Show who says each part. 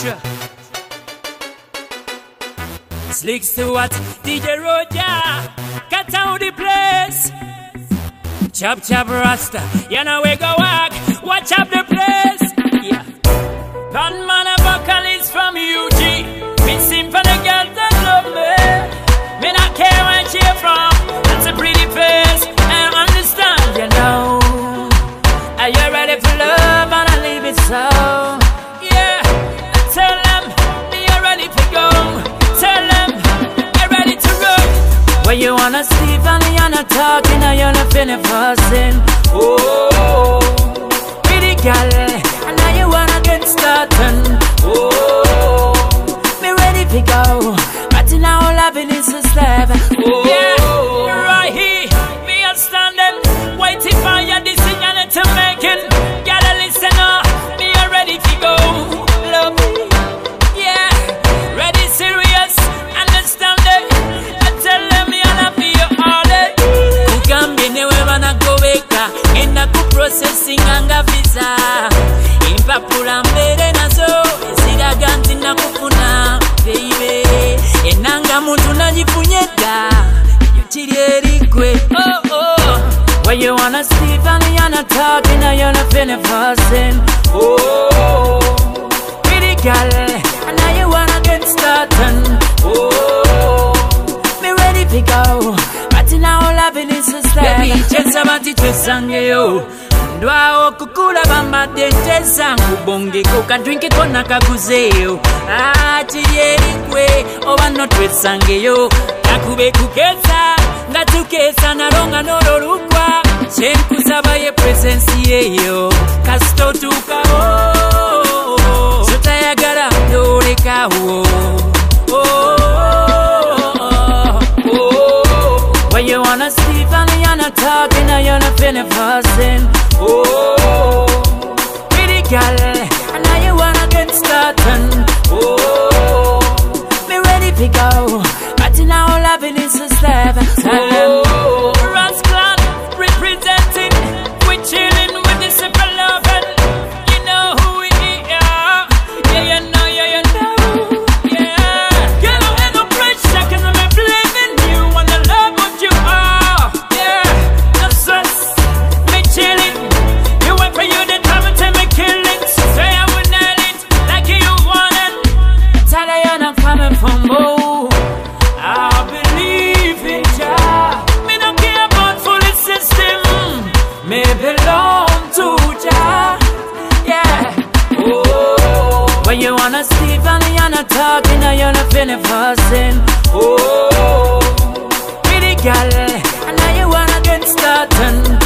Speaker 1: Sure. Slick Stewart, DJ Roger, cut out the place. Chop chop Rasta, you know we go walk, watch up the place. Yeah. Gunman a vocalist from UG, me sing for the girls that love me. Me not care where she from, that's a pretty face. I understand, you know. Are you ready for love and I leave it so? Yeah, tell them me you ready to go. Tell them you're ready to run. When you wanna sleep and you're not talking and you're not feeling fussing. Oh, pretty girl, and now you wanna get started. Oh, me ready to go, but now loving is a step. Oh, yeah, right here, me a standing, waiting for your decision to make it. Gotta listen up, me a ready to go. Love me, yeah, ready serious, understand it. I tell them me I love you all day. Kugambine we wana koweka, enda ku processing anga visa. Impapula mbere nazo, esiraga nti nakufuna, baby. Enanga muntu najifunyeka, yotiri erikwe. Oh oh, when you wanna sleep and you're not talking and you're not feeling fussing. Oh, pretty girl, and now you wanna get started. Oh, me ready to go, but now loving is a step. Baby, just about to twesange yo. Ndwa okukula bamba dente zangu bonge koka drink it kona kakuzeyo. Chiyeri kwe, oba no twesange yo. Nakube kukesa, ngatukesa naronga nororukwa. Chenkusaba ye presence yeyo, kasto tukao. Sotayagala ndoleka wo. When you wanna sleep and you're not talking and you're not feeling fussing. Oh, pretty girl, and now you wanna get started. Oh, me ready to go, but now loving is a step. Oh, Rascal representing, we chilling with the simple loving. You know who we are. Yeah, you know, yeah, you know. Yeah, get away no pressure, 'cause I'm believing you and I love what you are. Yeah, no stress, me chilling. You wait for you the time and tell me kill it. Say I would nail it like you want it. Tell her you're not coming from more. I believe in Jah. Me don't care about full system. Me belong to Jah. Yeah. Oh, when you wanna sleep and you're not talking and you're not feeling fussing. Oh, pretty girl, and now you wanna get started.